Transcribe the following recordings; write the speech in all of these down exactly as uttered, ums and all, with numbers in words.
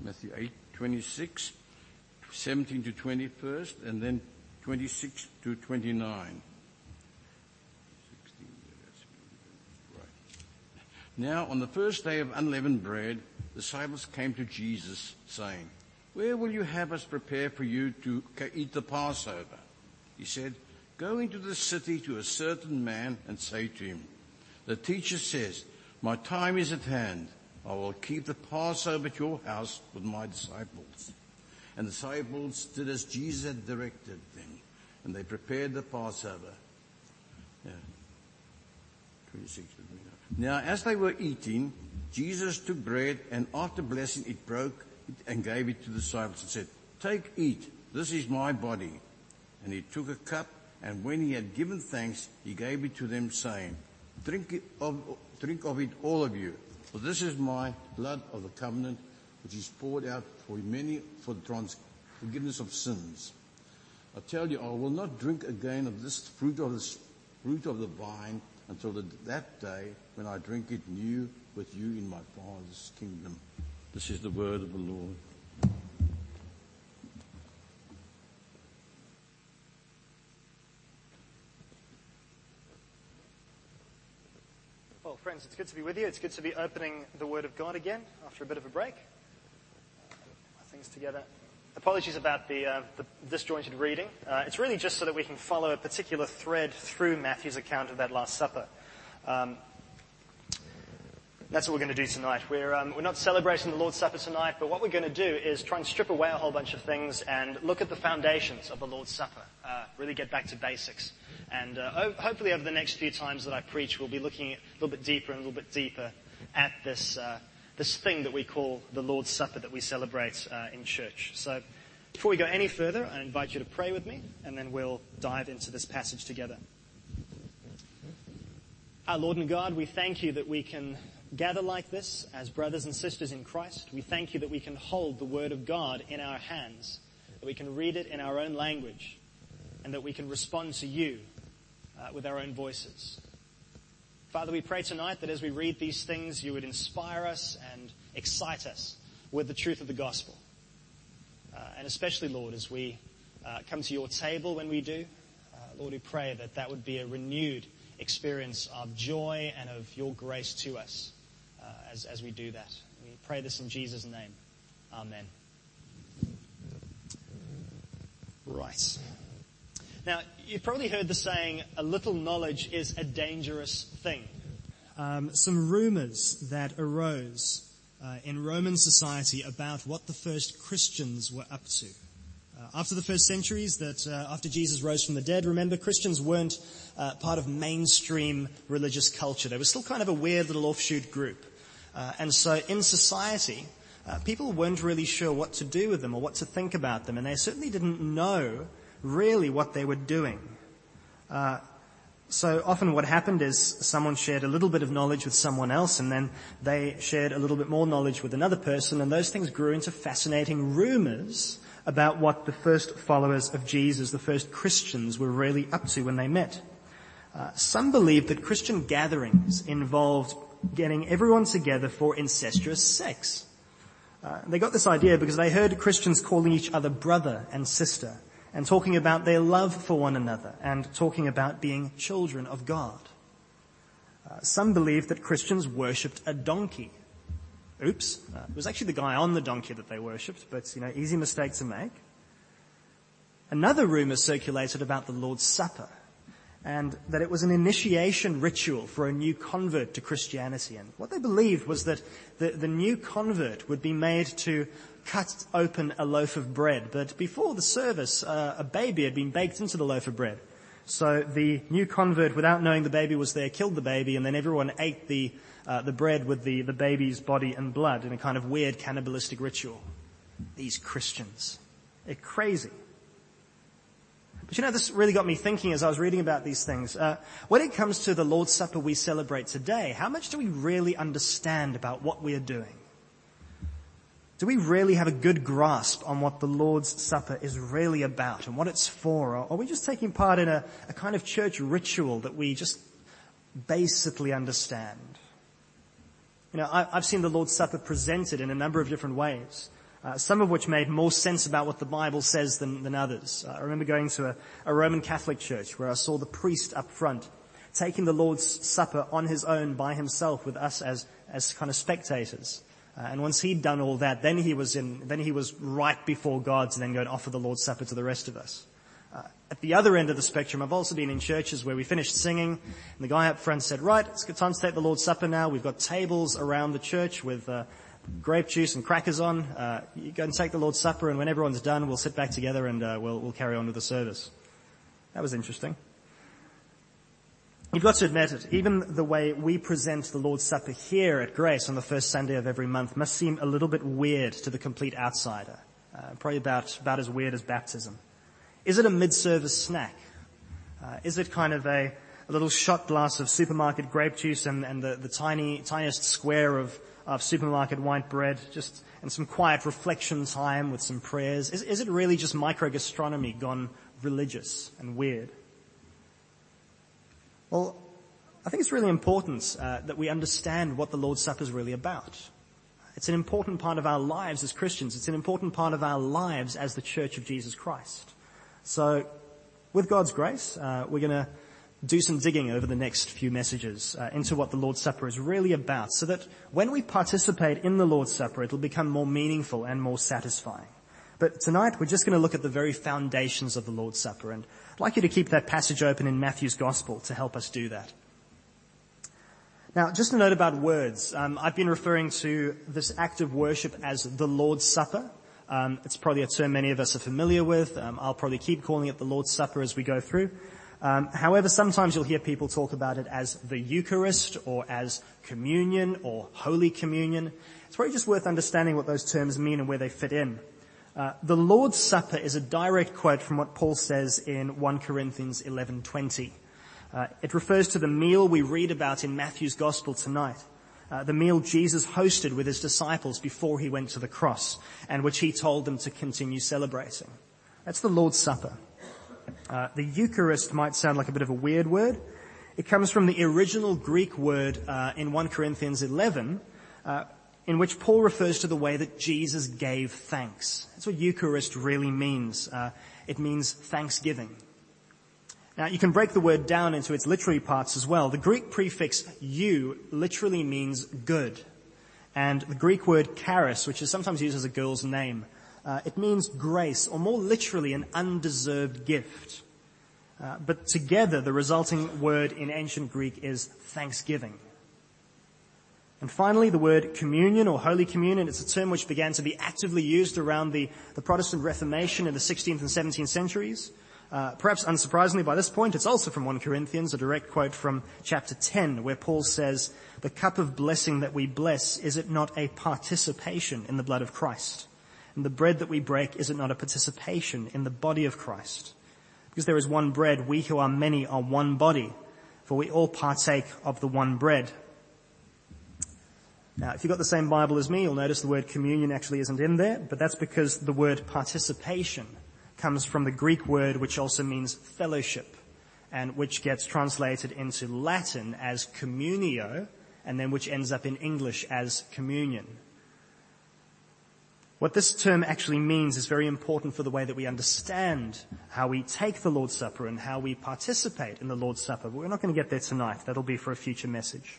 Matthew eight twenty-six, seventeen to twenty first, and then twenty-six to twenty-nine. Now, on the first day of unleavened bread, the disciples came to Jesus, saying, "Where will you have us prepare for you to eat the Passover?" He said, "Go into the city to a certain man and say to him, 'The teacher says, my time is at hand. I will keep the Passover at your house with my disciples.'" And the disciples did as Jesus had directed them, and they prepared the Passover. Yeah. twenty-six to twenty-nine. Now, as they were eating, Jesus took bread, and after blessing it, broke it and gave it to the disciples and said, "Take, eat, this is my body." And he took a cup, and when he had given thanks, he gave it to them, saying, Drink it of, drink of it, all of you, for this is my blood of the covenant, which is poured out for many for the trans- forgiveness of sins. I tell you, I will not drink again of this fruit of the fruit of the vine until the, that day when I drink it new with you in my Father's kingdom. This is the word of the Lord. Well, friends, it's good to be with you. It's good to be opening the Word of God again after a bit of a break. Uh, things together. Apologies about the, uh, the disjointed reading. Uh, it's really just so that we can follow a particular thread through Matthew's account of that Last Supper. Um, that's what we're going to do tonight. We're, um, we're not celebrating the Lord's Supper tonight, but what we're going to do is try and strip away a whole bunch of things and look at the foundations of the Lord's Supper, uh, really get back to basics. And uh, hopefully over the next few times that I preach, we'll be looking a little bit deeper and a little bit deeper at this uh, this thing that we call the Lord's Supper that we celebrate uh, in church. So before we go any further, I invite you to pray with me, and then we'll dive into this passage together. Our Lord and God, we thank you that we can gather like this as brothers and sisters in Christ. We thank you that we can hold the Word of God in our hands, that we can read it in our own language, and that we can respond to you Uh, with our own voices. Father, we pray tonight that as we read these things, you would inspire us and excite us with the truth of the gospel. Uh, and especially, Lord, as we uh, come to your table when we do, uh, Lord, we pray that that would be a renewed experience of joy and of your grace to us uh, as, as we do that. We pray this in Jesus' name. Amen. Right. Now, you've probably heard the saying, a little knowledge is a dangerous thing. Um, some rumors that arose uh, in Roman society about what the first Christians were up to. Uh, after the first centuries, that uh, after Jesus rose from the dead, remember, Christians weren't uh, part of mainstream religious culture. They were still kind of a weird little offshoot group. Uh, and so in society, uh, people weren't really sure what to do with them or what to think about them, and they certainly didn't know really what they were doing. Uh, so often what happened is someone shared a little bit of knowledge with someone else, and then they shared a little bit more knowledge with another person, and those things grew into fascinating rumors about what the first followers of Jesus, the first Christians, were really up to when they met. Uh, some believed that Christian gatherings involved getting everyone together for incestuous sex. Uh, they got this idea because they heard Christians calling each other brother and sister, and talking about their love for one another, and talking about being children of God. Uh, some believed that Christians worshipped a donkey. Oops, uh, it was actually the guy on the donkey that they worshipped, but, you know, easy mistake to make. Another rumor circulated about the Lord's Supper, and that it was an initiation ritual for a new convert to Christianity. And what they believed was that the, the new convert would be made to cut open a loaf of bread. But before the service, uh, a baby had been baked into the loaf of bread. So the new convert, without knowing the baby was there, killed the baby, and then everyone ate the uh, the bread with the, the baby's body and blood in a kind of weird cannibalistic ritual. These Christians. They're crazy. But you know, this really got me thinking as I was reading about these things. Uh, when it comes to the Lord's Supper we celebrate today, how much do we really understand about what we are doing? Do we really have a good grasp on what the Lord's Supper is really about and what it's for? Or are we just taking part in a, a kind of church ritual that we just basically understand? You know, I, I've seen the Lord's Supper presented in a number of different ways. uh, some of which made more sense about what the Bible says than, than others. Uh, I remember going to a, a Roman Catholic church where I saw the priest up front taking the Lord's Supper on his own by himself with us as, as kind of spectators. Uh, and once he'd done all that, then he was in, then he was right before God to then go and offer the Lord's Supper to the rest of us. Uh, at the other end of the spectrum, I've also been in churches where we finished singing, and the guy up front said, right, it's time to take the Lord's Supper now. We've got tables around the church with uh, grape juice and crackers on. Uh, you go and take the Lord's Supper, and when everyone's done, we'll sit back together and uh, we'll, we'll carry on with the service. That was interesting. You've got to admit it, even the way we present the Lord's Supper here at Grace on the first Sunday of every month must seem a little bit weird to the complete outsider. Uh, probably about, about as weird as baptism. Is it a mid-service snack? Uh, is it kind of a, a little shot glass of supermarket grape juice and, and the, the tiny, tiniest square of, of supermarket white bread, just, and some quiet reflection time with some prayers? Is, is it really just microgastronomy gone religious and weird? Well, I think it's really important uh, that we understand what the Lord's Supper is really about. It's an important part of our lives as Christians. It's an important part of our lives as the Church of Jesus Christ. So, with God's grace, uh, we're going to do some digging over the next few messages uh, into what the Lord's Supper is really about, so that when we participate in the Lord's Supper, it'll become more meaningful and more satisfying. But tonight, we're just going to look at the very foundations of the Lord's Supper, and I'd like you to keep that passage open in Matthew's Gospel to help us do that. Now, just a note about words. Um, I've been referring to this act of worship as the Lord's Supper. Um, it's probably a term many of us are familiar with. Um, I'll probably keep calling it the Lord's Supper as we go through. Um, however, sometimes you'll hear people talk about it as the Eucharist or as communion or Holy Communion. It's probably just worth understanding what those terms mean and where they fit in. Uh, the Lord's Supper is a direct quote from what Paul says in First Corinthians eleven twenty. Uh, it refers to the meal we read about in Matthew's Gospel tonight, uh, the meal Jesus hosted with his disciples before he went to the cross, and which he told them to continue celebrating. That's the Lord's Supper. Uh, the Eucharist might sound like a bit of a weird word. It comes from the original Greek word uh, in First Corinthians eleven, uh, in which Paul refers to the way that Jesus gave thanks. That's what Eucharist really means. Uh, it means thanksgiving. Now, you can break the word down into its literary parts as well. The Greek prefix eu literally means good. And the Greek word charis, which is sometimes used as a girl's name, uh, it means grace, or more literally, an undeserved gift. Uh, but together, the resulting word in ancient Greek is thanksgiving. And finally, the word communion or Holy Communion, it's a term which began to be actively used around the, the Protestant Reformation in the sixteenth and seventeenth centuries. Uh, perhaps unsurprisingly by this point, it's also from First Corinthians, a direct quote from chapter ten, where Paul says, "The cup of blessing that we bless, is it not a participation in the blood of Christ? And the bread that we break, is it not a participation in the body of Christ? Because there is one bread, we who are many are one body, for we all partake of the one bread." Now, if you've got the same Bible as me, you'll notice the word communion actually isn't in there, but that's because the word participation comes from the Greek word which also means fellowship, and which gets translated into Latin as communio, and then which ends up in English as communion. What this term actually means is very important for the way that we understand how we take the Lord's Supper and how we participate in the Lord's Supper. But we're not going to get there tonight. That'll be for a future message.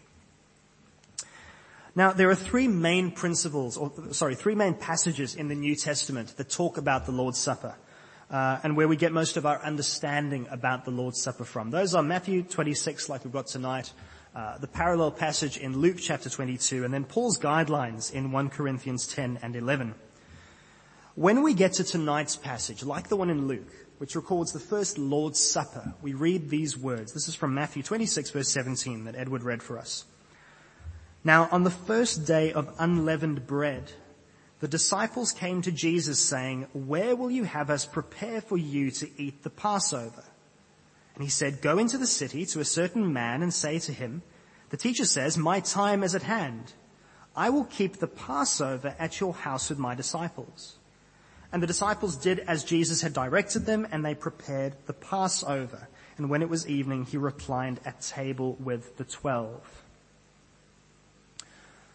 Now, there are three main principles, or sorry, three main passages in the New Testament that talk about the Lord's Supper, uh, and where we get most of our understanding about the Lord's Supper from. Those are Matthew twenty-six, like we've got tonight, uh, the parallel passage in Luke chapter twenty-two, and then Paul's guidelines in First Corinthians ten and eleven. When we get to tonight's passage, like the one in Luke, which records the first Lord's Supper, we read these words. This is from Matthew twenty-six, verse seventeen, that Edward read for us. "Now, on the first day of unleavened bread, the disciples came to Jesus saying, 'Where will you have us prepare for you to eat the Passover?' And he said, 'Go into the city to a certain man and say to him, the teacher says, my time is at hand. I will keep the Passover at your house with my disciples.' And the disciples did as Jesus had directed them, and they prepared the Passover. And when it was evening, he reclined at table with the twelve."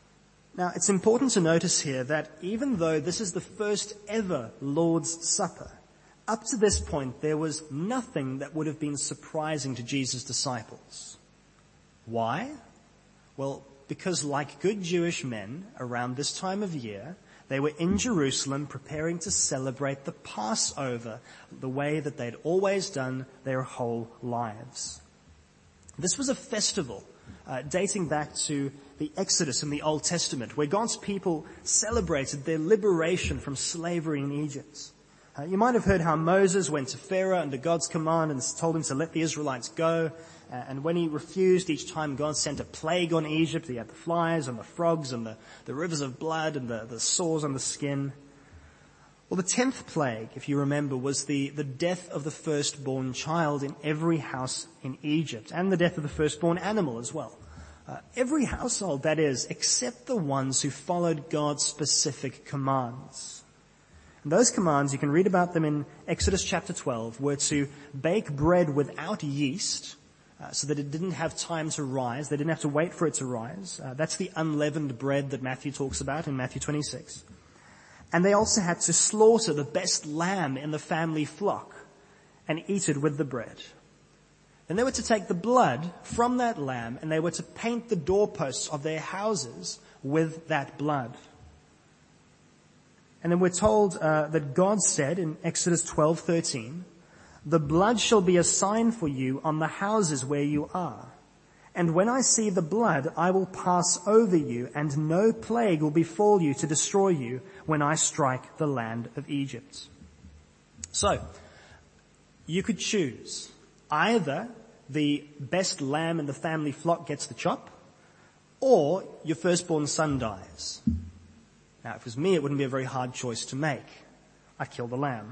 Now, it's important to notice here that even though this is the first ever Lord's Supper, up to this point there was nothing that would have been surprising to Jesus' disciples. Why? Well, because like good Jewish men, around this time of year, they were in Jerusalem preparing to celebrate the Passover the way that they'd always done their whole lives. This was a festival uh, dating back to the Exodus in the Old Testament, where God's people celebrated their liberation from slavery in Egypt. Uh, you might have heard how Moses went to Pharaoh under God's command and told him to let the Israelites go. Uh, and when he refused, each time God sent a plague on Egypt. He had the flies and the frogs and the, the rivers of blood and the, the sores on the skin. Well, the tenth plague, if you remember, was the, the death of the firstborn child in every house in Egypt, and the death of the firstborn animal as well. Uh, every household, that is, except the ones who followed God's specific commands. And those commands, you can read about them in Exodus chapter twelve, were to bake bread without yeast, uh, so that it didn't have time to rise. They didn't have to wait for it to rise. Uh, that's the unleavened bread that Matthew talks about in Matthew twenty-six. And they also had to slaughter the best lamb in the family flock and eat it with the bread. Then they were to take the blood from that lamb and they were to paint the doorposts of their houses with that blood. And then we're told uh, that God said in Exodus twelve thirteen, "The blood shall be a sign for you on the houses where you are. And when I see the blood, I will pass over you, and no plague will befall you to destroy you when I strike the land of Egypt." So, you could choose. Either the best lamb in the family flock gets the chop, or your firstborn son dies. Now, if it was me, it wouldn't be a very hard choice to make. I'd kill the lamb.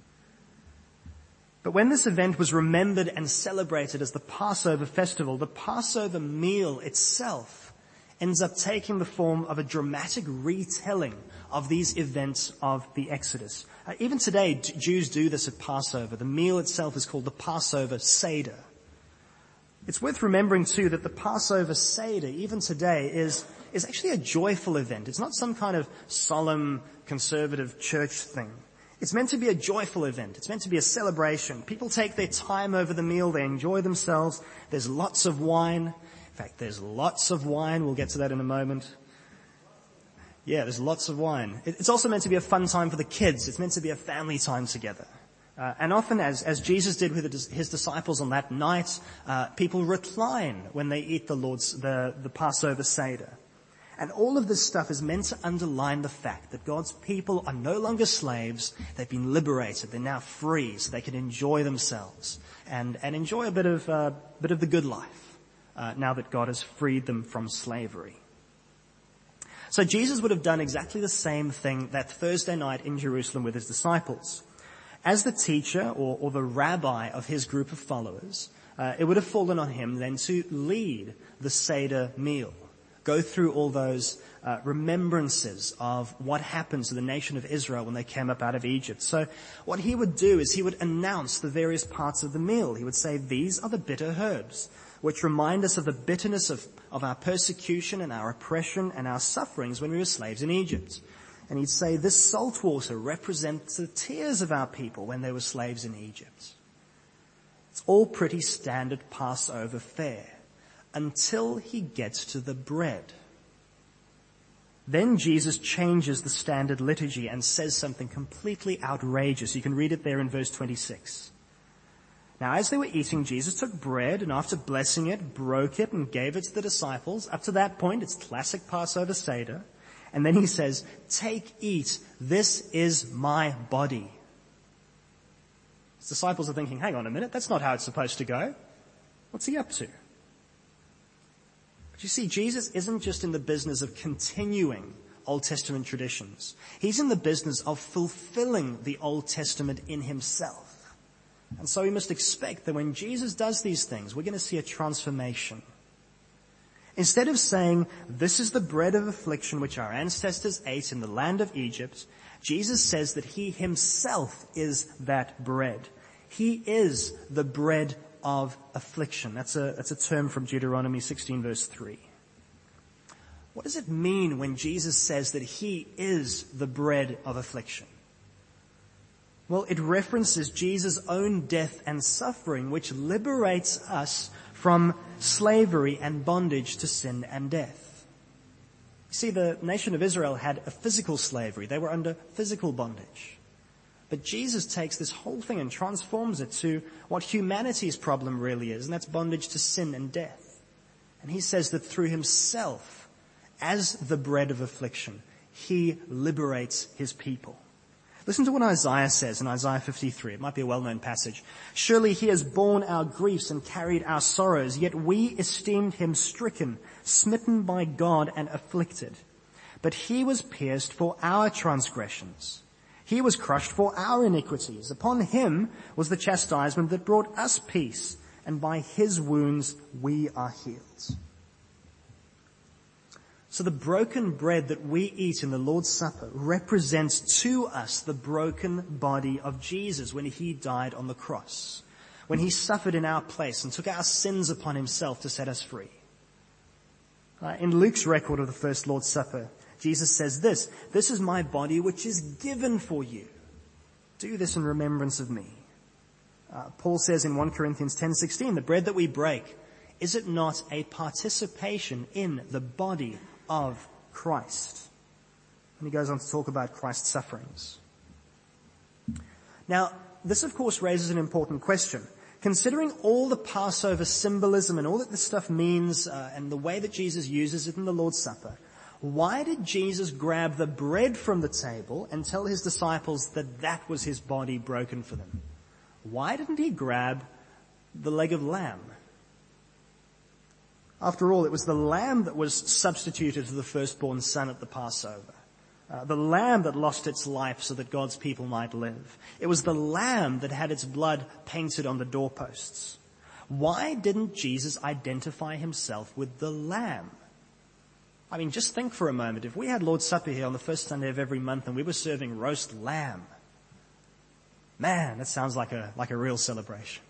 But when this event was remembered and celebrated as the Passover festival, the Passover meal itself ends up taking the form of a dramatic retelling of these events of the Exodus. Uh, even today, d- Jews do this at Passover. The meal itself is called the Passover Seder. It's worth remembering too that the Passover Seder, even today, is, is actually a joyful event. It's not some kind of solemn, conservative church thing. It's meant to be a joyful event. It's meant to be a celebration. People take their time over the meal. They enjoy themselves. There's lots of wine. In fact, there's lots of wine. We'll get to that in a moment. Yeah, there's lots of wine. It's also meant to be a fun time for the kids. It's meant to be a family time together. Uh, and often, as, as Jesus did with his disciples on that night, uh, people recline when they eat the Lord's, the, the Passover Seder. And all of this stuff is meant to underline the fact that God's people are no longer slaves. They've been liberated. They're now free, so they can enjoy themselves and, and enjoy a bit of, uh, bit of the good life, uh, now that God has freed them from slavery. So Jesus would have done exactly the same thing that Thursday night in Jerusalem with his disciples. As the teacher or, or the rabbi of his group of followers, uh, it would have fallen on him then to lead the Seder meal. Go through all those uh, remembrances of what happened to the nation of Israel when they came up out of Egypt. So what he would do is he would announce the various parts of the meal. He would say, "These are the bitter herbs, which remind us of the bitterness of, of our persecution and our oppression and our sufferings when we were slaves in Egypt." And he'd say, "This salt water represents the tears of our people when they were slaves in Egypt." It's all pretty standard Passover fare, until he gets to the bread. Then Jesus changes the standard liturgy and says something completely outrageous. You can read it there in verse twenty-six. "Now as they were eating, Jesus took bread and after blessing it, broke it and gave it to the disciples." Up to that point, it's classic Passover Seder. And then he says, "Take, eat, this is my body." His disciples are thinking, hang on a minute, that's not how it's supposed to go. What's he up to? But you see, Jesus isn't just in the business of continuing Old Testament traditions. He's in the business of fulfilling the Old Testament in himself. And so we must expect that when Jesus does these things, we're going to see a transformation. Instead of saying, "This is the bread of affliction which our ancestors ate in the land of Egypt," Jesus says that he himself is that bread. He is the bread of affliction. That's a, that's a term from Deuteronomy sixteen verse three. What does it mean when Jesus says that he is the bread of affliction? Well, it references Jesus' own death and suffering, which liberates us from slavery and bondage to sin and death. You see, the nation of Israel had a physical slavery. They were under physical bondage. But Jesus takes this whole thing and transforms it to what humanity's problem really is, and that's bondage to sin and death. And he says that through himself, as the bread of affliction, he liberates his people. Listen to what Isaiah says in Isaiah fifty-three. It might be a well-known passage. Surely he has borne our griefs and carried our sorrows, yet we esteemed him stricken, smitten by God and afflicted. But he was pierced for our transgressions. He was crushed for our iniquities. Upon him was the chastisement that brought us peace, and by his wounds we are healed. So the broken bread that we eat in the Lord's Supper represents to us the broken body of Jesus when he died on the cross, when he suffered in our place and took our sins upon himself to set us free. Uh, in Luke's record of the first Lord's Supper, Jesus says this, "This is my body which is given for you. Do this in remembrance of me." Uh, Paul says in First Corinthians ten sixteen, the bread that we break, is it not a participation in the body of Christ? And he goes on to talk about Christ's sufferings. Now, this of course raises an important question. Considering all the Passover symbolism and all that this stuff means uh, and the way that Jesus uses it in the Lord's Supper, why did Jesus grab the bread from the table and tell his disciples that that was his body broken for them? Why didn't he grab the leg of lamb? After all, it was the lamb that was substituted for the firstborn son at the Passover. Uh, the lamb that lost its life so that God's people might live. It was the lamb that had its blood painted on the doorposts. Why didn't Jesus identify himself with the lamb? I mean, just think for a moment. If we had Lord's Supper here on the first Sunday of every month and we were serving roast lamb, man, that sounds like a, like a real celebration.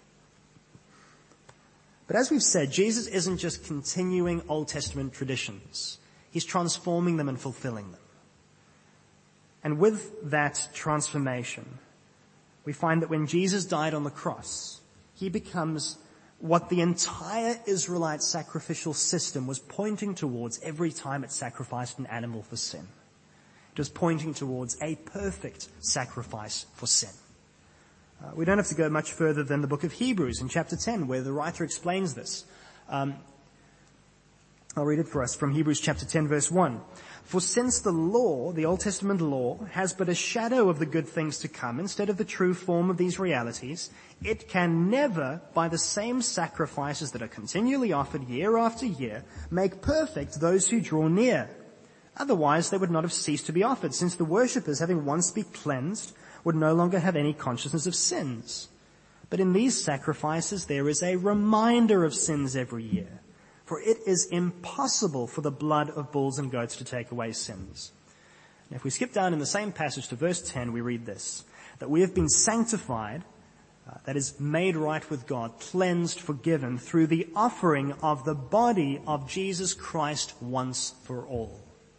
But as we've said, Jesus isn't just continuing Old Testament traditions. He's transforming them and fulfilling them. And with that transformation, we find that when Jesus died on the cross, he becomes what the entire Israelite sacrificial system was pointing towards every time it sacrificed an animal for sin. It was pointing towards a perfect sacrifice for sin. Uh, we don't have to go much further than the book of Hebrews in chapter ten, where the writer explains this. Um, I'll read it for us from Hebrews chapter ten, verse one. For since the law, the Old Testament law, has but a shadow of the good things to come instead of the true form of these realities, it can never, by the same sacrifices that are continually offered year after year, make perfect those who draw near. Otherwise, they would not have ceased to be offered, since the worshippers, having once been cleansed, would no longer have any consciousness of sins. But in these sacrifices there is a reminder of sins every year. For it is impossible for the blood of bulls and goats to take away sins. And if we skip down in the same passage to verse ten, we read this, that we have been sanctified, uh, that is made right with God, cleansed, forgiven, through the offering of the body of Jesus Christ once for all.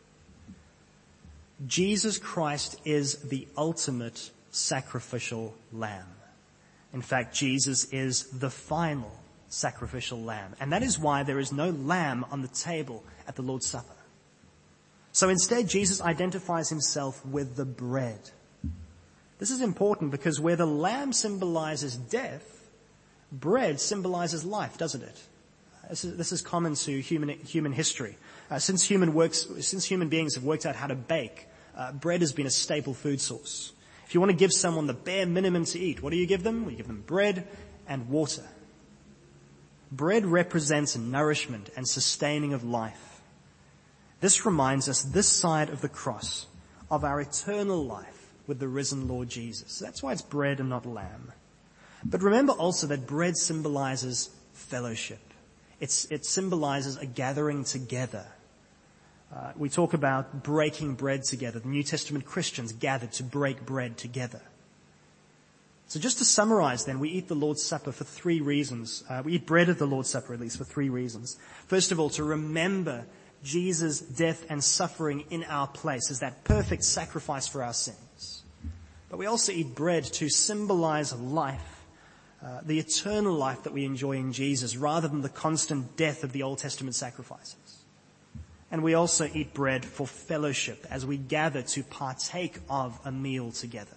Jesus Christ is the ultimate sacrificial lamb. In fact, Jesus is the final sacrificial lamb. And that is why there is no lamb on the table at the Lord's Supper. So instead, Jesus identifies himself with the bread. This is important because where the lamb symbolizes death, bread symbolizes life, doesn't it? This is, this is common to human, human history. Uh, since human works, since human beings have worked out how to bake, uh, bread has been a staple food source. If you want to give someone the bare minimum to eat, what do you give them? Well, you give them bread and water. Bread represents nourishment and sustaining of life. This reminds us this side of the cross of our eternal life with the risen Lord Jesus. That's why it's bread and not lamb. But remember also that bread symbolizes fellowship. It's, it symbolizes a gathering together. Uh, we talk about breaking bread together. The New Testament Christians gathered to break bread together. So just to summarize then, we eat the Lord's Supper for three reasons. Uh, we eat bread at the Lord's Supper at least for three reasons. First of all, to remember Jesus' death and suffering in our place as that perfect sacrifice for our sins. But we also eat bread to symbolize life, uh, the eternal life that we enjoy in Jesus, rather than the constant death of the Old Testament sacrifices. And we also eat bread for fellowship as we gather to partake of a meal together.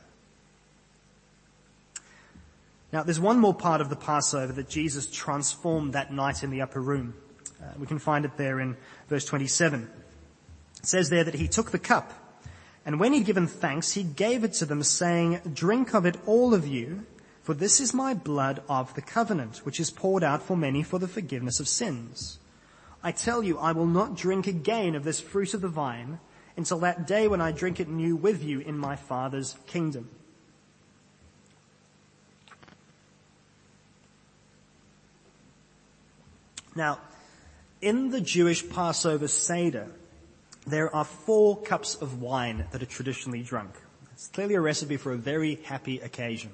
Now, there's one more part of the Passover that Jesus transformed that night in the upper room. Uh, we can find it there in verse twenty-seven. It says there that he took the cup, and when he'd given thanks, he gave it to them, saying, "Drink of it, all of you, for this is my blood of the covenant, which is poured out for many for the forgiveness of sins. I tell you, I will not drink again of this fruit of the vine until that day when I drink it new with you in my Father's kingdom." Now, in the Jewish Passover Seder, there are four cups of wine that are traditionally drunk. It's clearly a recipe for a very happy occasion.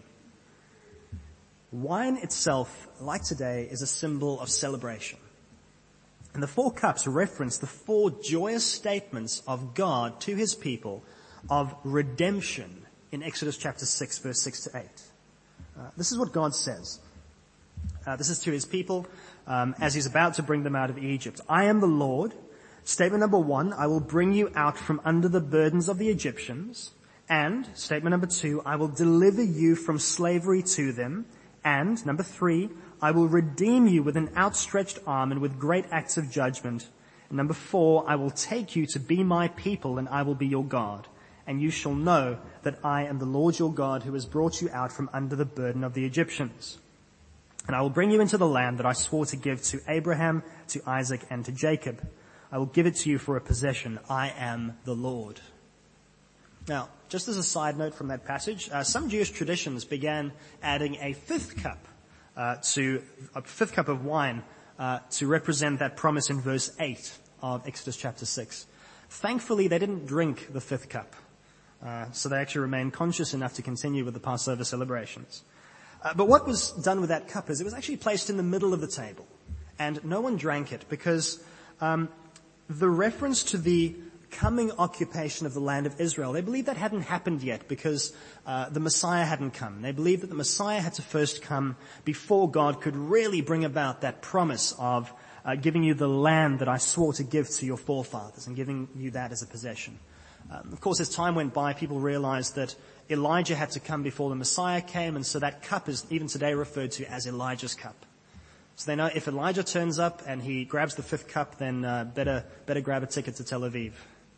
Wine itself, like today, is a symbol of celebration. And the four cups reference the four joyous statements of God to his people of redemption in Exodus chapter six, verse six to eight. Uh, this is what God says. Uh, this is to his people um, as he's about to bring them out of Egypt. "I am the Lord." Statement number one, "I will bring you out from under the burdens of the Egyptians." And statement number two, "I will deliver you from slavery to them." And number three, "I will redeem you with an outstretched arm and with great acts of judgment." And number four, "I will take you to be my people and I will be your God. And you shall know that I am the Lord your God who has brought you out from under the burden of the Egyptians. And I will bring you into the land that I swore to give to Abraham, to Isaac, and to Jacob. I will give it to you for a possession. I am the Lord." Now, just as a side note from that passage, uh, some Jewish traditions began adding a fifth cup uh, to a fifth cup of wine uh, to represent that promise in verse eight of Exodus chapter six. Thankfully, they didn't drink the fifth cup, uh, so they actually remained conscious enough to continue with the Passover celebrations. Uh, but what was done with that cup is it was actually placed in the middle of the table, and no one drank it because um, the reference to the coming occupation of the land of Israel, they believed that hadn't happened yet because uh, the Messiah hadn't come. They believed that the Messiah had to first come before God could really bring about that promise of uh, giving you the land that I swore to give to your forefathers and giving you that as a possession. Um, of course, as time went by, people realized that Elijah had to come before the Messiah came, and so that cup is even today referred to as Elijah's cup. So they know if Elijah turns up and he grabs the fifth cup, then uh, better better grab a ticket to Tel Aviv.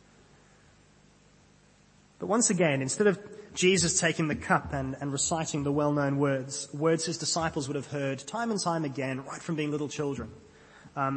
But once again, instead of Jesus taking the cup and, and reciting the well-known words, words his disciples would have heard time and time again, right from being little children, um,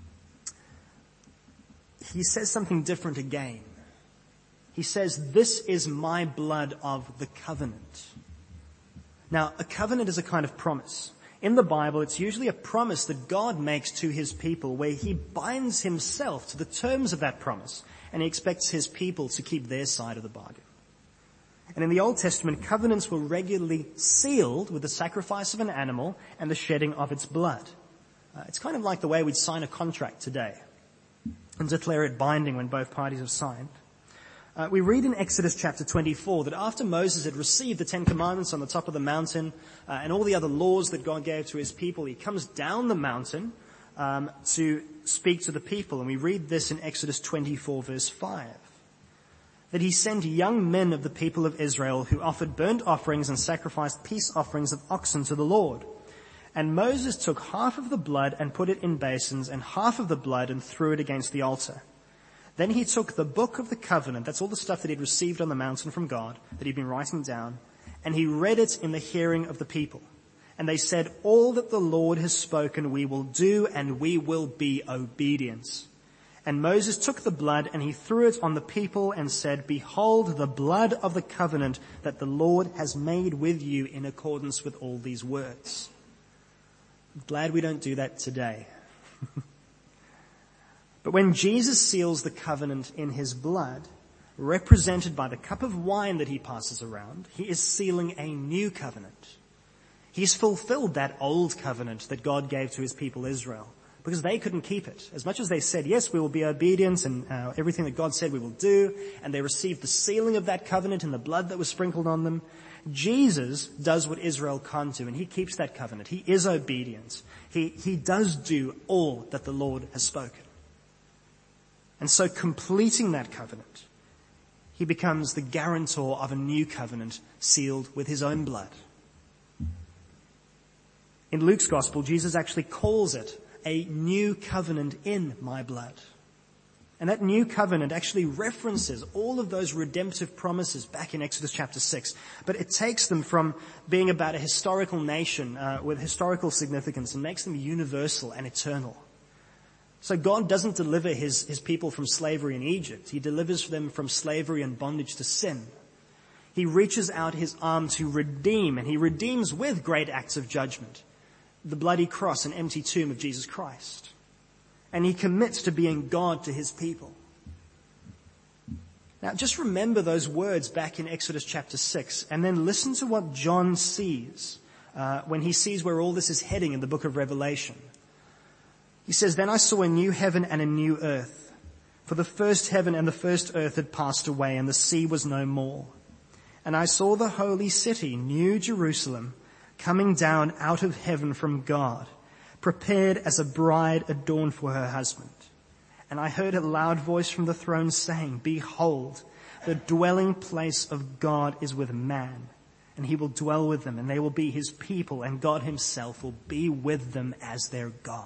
he says something different again. He says, "This is my blood of the covenant." Now, a covenant is a kind of promise. In the Bible, it's usually a promise that God makes to his people where he binds himself to the terms of that promise, and he expects his people to keep their side of the bargain. And in the Old Testament, covenants were regularly sealed with the sacrifice of an animal and the shedding of its blood. Uh, it's kind of like the way we'd sign a contract today and declare it binding when both parties have signed. Uh, we read in Exodus chapter twenty-four that after Moses had received the Ten Commandments on the top of the mountain uh, and all the other laws that God gave to his people, he comes down the mountain um, to speak to the people. And we read this in Exodus twenty-four verse five. That he sent young men of the people of Israel who offered burnt offerings and sacrificed peace offerings of oxen to the Lord. And Moses took half of the blood and put it in basins, and half of the blood and threw it against the altar. Then he took the book of the covenant, that's all the stuff that he'd received on the mountain from God, that he'd been writing down, and he read it in the hearing of the people. And they said, "All that the Lord has spoken we will do, and we will be obedient." And Moses took the blood and he threw it on the people and said, "Behold the blood of the covenant that the Lord has made with you in accordance with all these words." I'm glad we don't do that today. But when Jesus seals the covenant in his blood, represented by the cup of wine that he passes around, he is sealing a new covenant. He's fulfilled that old covenant that God gave to his people Israel because they couldn't keep it. As much as they said, yes, we will be obedient and uh, everything that God said we will do, and they received the sealing of that covenant in the blood that was sprinkled on them, Jesus does what Israel can't do, and he keeps that covenant. He is obedient. He, he does do all that the Lord has spoken. And so completing that covenant, he becomes the guarantor of a new covenant sealed with his own blood. In Luke's gospel, Jesus actually calls it a new covenant in my blood. And that new covenant actually references all of those redemptive promises back in Exodus chapter six. But it takes them from being about a historical nation uh, with historical significance and makes them universal and eternal. So God doesn't deliver his, his people from slavery in Egypt. He delivers them from slavery and bondage to sin. He reaches out his arm to redeem, and he redeems with great acts of judgment. The bloody cross and empty tomb of Jesus Christ. And he commits to being God to his people. Now just remember those words back in Exodus chapter six, and then listen to what John sees uh, when he sees where all this is heading in the book of Revelation. He says, "Then I saw a new heaven and a new earth, for the first heaven and the first earth had passed away, and the sea was no more. And I saw the holy city, New Jerusalem, coming down out of heaven from God, prepared as a bride adorned for her husband. And I heard a loud voice from the throne saying, 'Behold, the dwelling place of God is with man, and he will dwell with them, and they will be his people, and God himself will be with them as their God.'"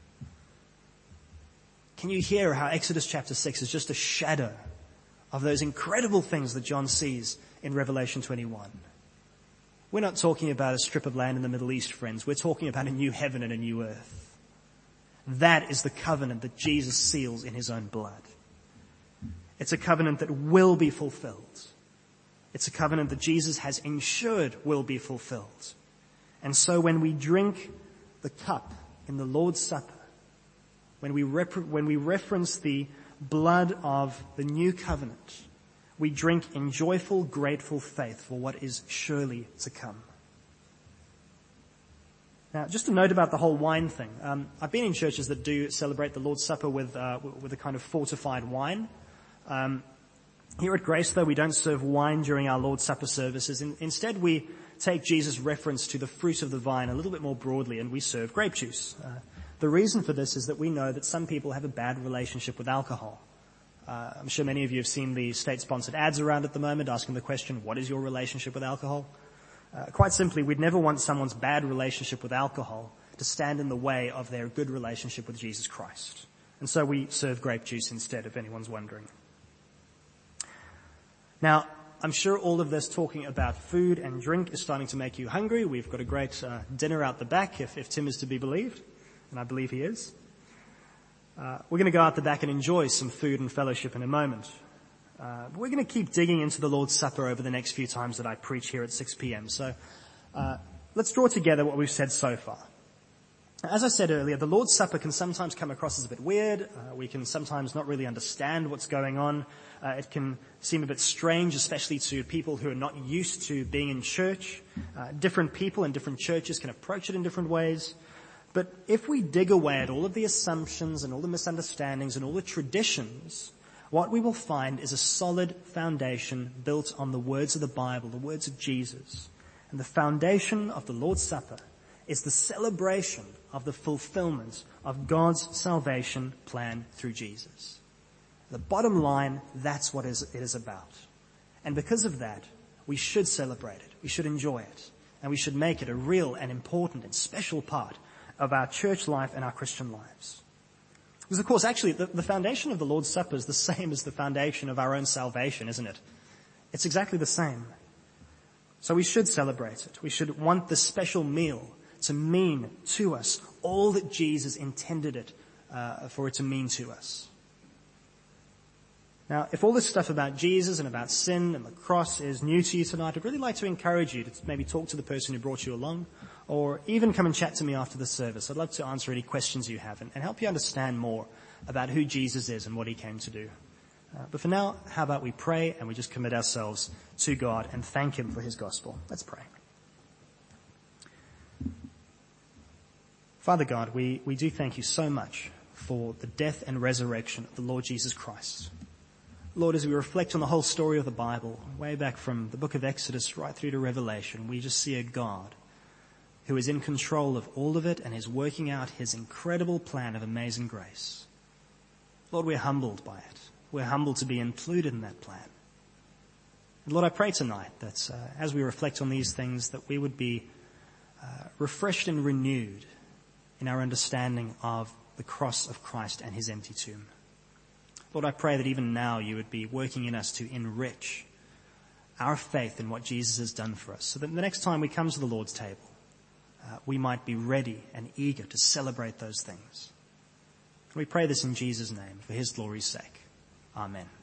Can you hear how Exodus chapter six is just a shadow of those incredible things that John sees in Revelation twenty-one? We're not talking about a strip of land in the Middle East, friends. We're talking about a new heaven and a new earth. That is the covenant that Jesus seals in his own blood. It's a covenant that will be fulfilled. It's a covenant that Jesus has ensured will be fulfilled. And so when we drink the cup in the Lord's Supper, when we, rep- when we reference the blood of the new covenant, we drink in joyful, grateful faith for what is surely to come. Now, just a note about the whole wine thing. Um, I've been in churches that do celebrate the Lord's Supper with uh, with a kind of fortified wine. Um, here at Grace, though, we don't serve wine during our Lord's Supper services. In, instead, we take Jesus' reference to the fruit of the vine a little bit more broadly, and we serve grape juice. Uh, the reason for this is that we know that some people have a bad relationship with alcohol. Uh, I'm sure many of you have seen the state-sponsored ads around at the moment asking the question, what is your relationship with alcohol? Uh, quite simply, we'd never want someone's bad relationship with alcohol to stand in the way of their good relationship with Jesus Christ. And so we serve grape juice instead, if anyone's wondering. Now, I'm sure all of this talking about food and drink is starting to make you hungry. We've got a great uh, dinner out the back, if, if Tim is to be believed, and I believe he is. Uh, we're going to go out the back and enjoy some food and fellowship in a moment. Uh, but we're going to keep digging into the Lord's Supper over the next few times that I preach here at six p.m. So uh, let's draw together what we've said so far. As I said earlier, the Lord's Supper can sometimes come across as a bit weird. Uh, we can sometimes not really understand what's going on. Uh, it can seem a bit strange, especially to people who are not used to being in church. Uh, different people in different churches can approach it in different ways. But if we dig away at all of the assumptions and all the misunderstandings and all the traditions, what we will find is a solid foundation built on the words of the Bible, the words of Jesus. And the foundation of the Lord's Supper is the celebration of the fulfillment of God's salvation plan through Jesus. The bottom line, that's what it is about. And because of that, we should celebrate it, we should enjoy it, and we should make it a real and important and special part of our church life and our Christian lives. Because of course, actually, the, the foundation of the Lord's Supper is the same as the foundation of our own salvation, isn't it? It's exactly the same. So we should celebrate it. We should want this special meal to mean to us all that Jesus intended it uh, for it to mean to us. Now, if all this stuff about Jesus and about sin and the cross is new to you tonight, I'd really like to encourage you to maybe talk to the person who brought you along, or even come and chat to me after the service. I'd love to answer any questions you have and, and help you understand more about who Jesus is and what he came to do. Uh, but for now, how about we pray and we just commit ourselves to God and thank him for his gospel. Let's pray. Father God, we, we do thank you so much for the death and resurrection of the Lord Jesus Christ. Lord, as we reflect on the whole story of the Bible, way back from the book of Exodus right through to Revelation, we just see a God who is in control of all of it and is working out his incredible plan of amazing grace. Lord, we're humbled by it. We're humbled to be included in that plan. And Lord, I pray tonight that uh, as we reflect on these things, that we would be uh, refreshed and renewed in our understanding of the cross of Christ and his empty tomb. Lord, I pray that even now you would be working in us to enrich our faith in what Jesus has done for us, so that the next time we come to the Lord's table, uh, we might be ready and eager to celebrate those things. We pray this in Jesus' name, for his glory's sake. Amen.